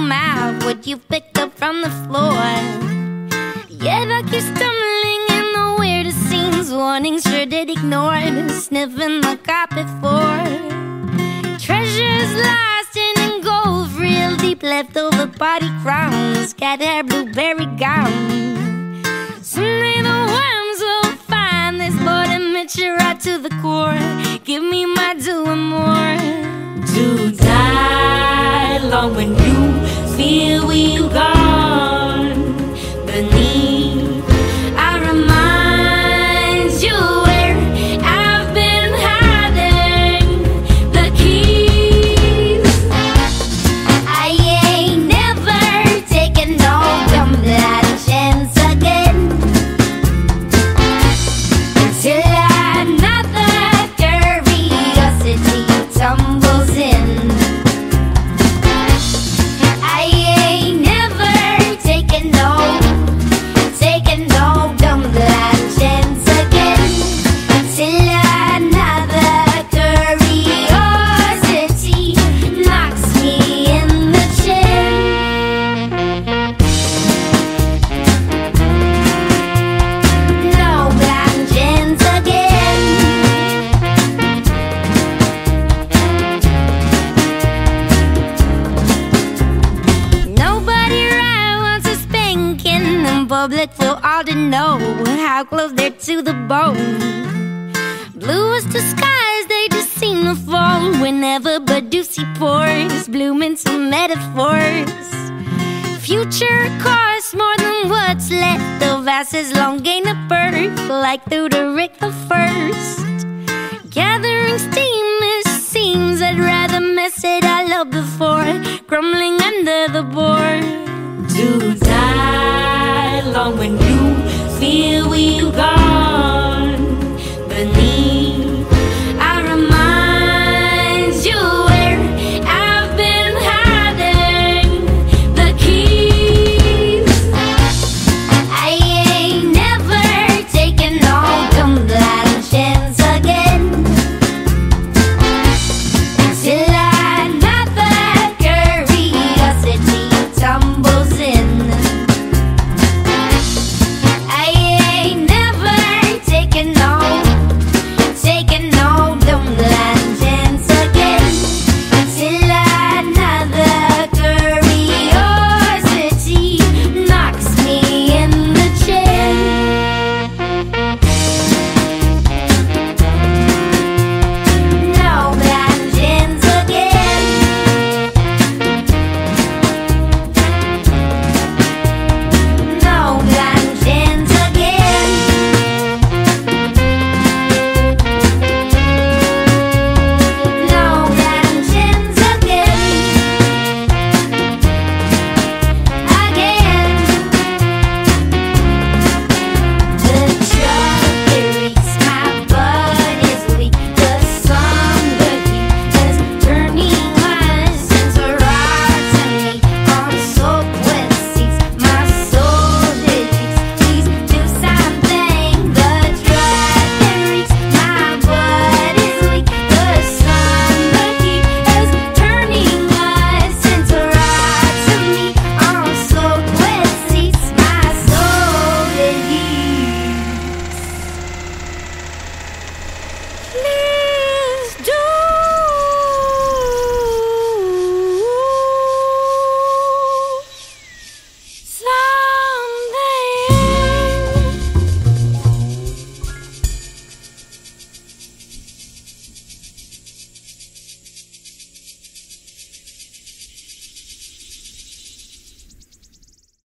mouth what you picked up from the floor. Yeah, like you're stumbling in the weirdest scenes, warnings sure did ignore, sniffing the carpet for treasures lost in gold, real deep leftover party crowns, cat hair, blueberry gown. Someday the worms will find this boredom hit you right to the core. Give me my due and more. To die alone when you feel we've gone beneath, I remind you where I've been hiding the keys. I ain't never taken no dumb that chance again until another curiosity tumbles in. I ain't never taken no dumb that chance again until another curiosity knocks me in the chin. No blind chance again. Nobody right wants a spanking in public for all to know how close they're to the bone. Bluest to skies, they just seem to fall whenever Badusi pours, blooming some metaphors. Future costs more than what's left of us as long gain a birth, like Thuderick the First. Gathering steam, it seems I'd rather mess it all up before crumbling under the board. To die alone when you feel we've gone